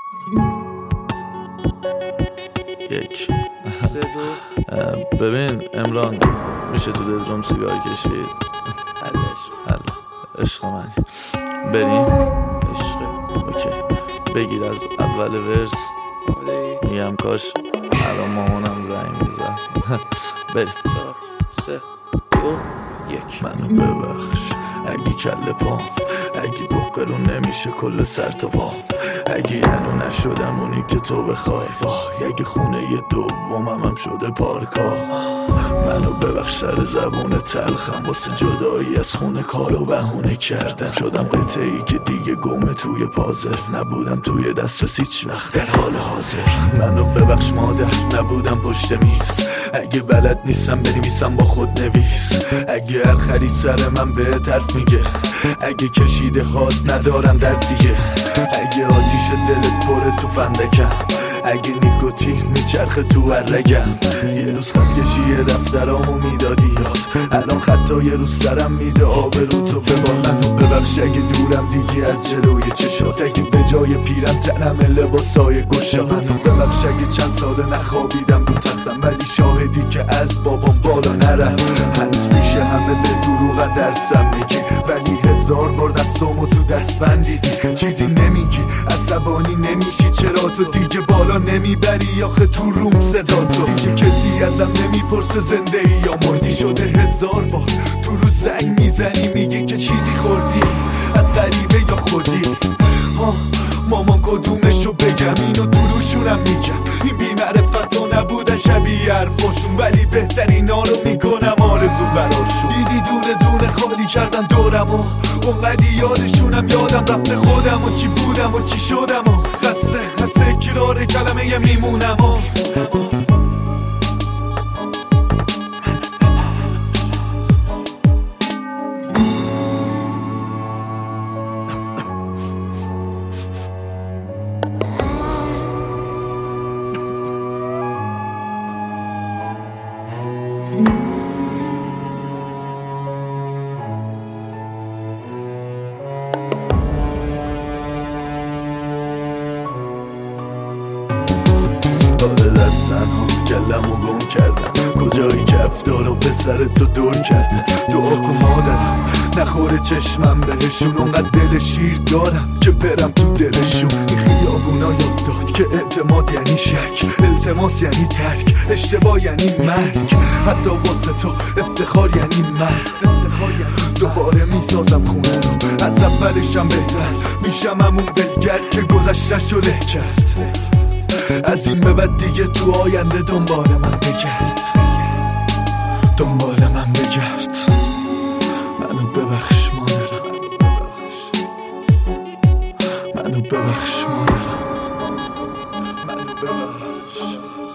یک سه دو. ببین امران، میشه تو دلدروم سیگار کشید؟ حل عشق من بریم. عشق اوکی بگیر از اول ورس. میگم کاش الان مامانم زنگ میزد. بریم. 4 3 2 1. منو ببخش اگه کله پام، اگه دو قرون نمیشه کل سر تا پام، اگه ینو نشدم اونی که تو بخوای، وای اگه خونه دومم هم شده پارکا. منو ببخش سر زبون تلخم، واسه جدایی از خونه کارو بهونه کردم، شدم قطعی که دیگه گمه توی پازل، نبودم توی دسترس هیچ وقت در حال حاضر. منو ببخش مادر نبودم پشت میز، اگه بلد نیستم بنویسم با خود نویس، اگه هر خری سر من به طرف میگه، اگه کشیده هات ندارم در دیگه، اگه آتیش دلت پره تو فندکم، اگه نیکوتین میچرخه تو رگم. یه روز خط کشی دفترامو میدادی یاد، الان خطا یه روز سرم میده آبرو تو ببار. منو ببخش اگه دورم دیگه از جلوی چشات، اگه به جای پیرم تنم لباسای گشا. منو ببخش اگه چند ساله نخوابیدم رو تختم، ولی شاهدی که از بابام بالا نرفت. هنوز میشه همه به دروغ درسم میگی، ولی 1000 بار دستامو تو دست بندیدی. چیزی نمیگی عصبانی نمیشی، چرا تو دیگه بالا نمیبری آخه تو روم صدا تو. دیگه کسی ازم نمیپرسه زنده ای یا مردی، شده 1000 بار تو رو زنگ میزنی میگی که چیزی خوردی از غریبه یا خودی. مامان کدومشو بگم، اینو تو روشونم میگم، این بی‌معرفتا نبودن شبیه حرفاشون، ولی بهترینا رو میکنم آرزو براشون. دیدی دونه دونه خالی کردن دورمو، اونقدی یادشونم یادم رفته خودم و چی بودم و چی شدم و خسته کرار کلمه میمونم و گلمو گم کردم، کجایی که افتار و پسر تو دور کردم. دعا کن مادرم نخوره چشمم بهشون، اونقدر دل شیر دارم که برم تو دلشون. این خیابونا یاد داد که اعتماد یعنی شک، التماس یعنی ترک، اشتباه یعنی مرگ، حتی واسه تو افتخار یعنی مرگ. دوباره میسازم خونه رو از اولشم بهتر، میشم همون بلگرد که گذشتش رو له کرد. از این به بعد دیگه تو آینده دنبال من بگرد، دنبال من بگرد. منو ببخش مادرم، منو ببخش مادرم، منو ببخش.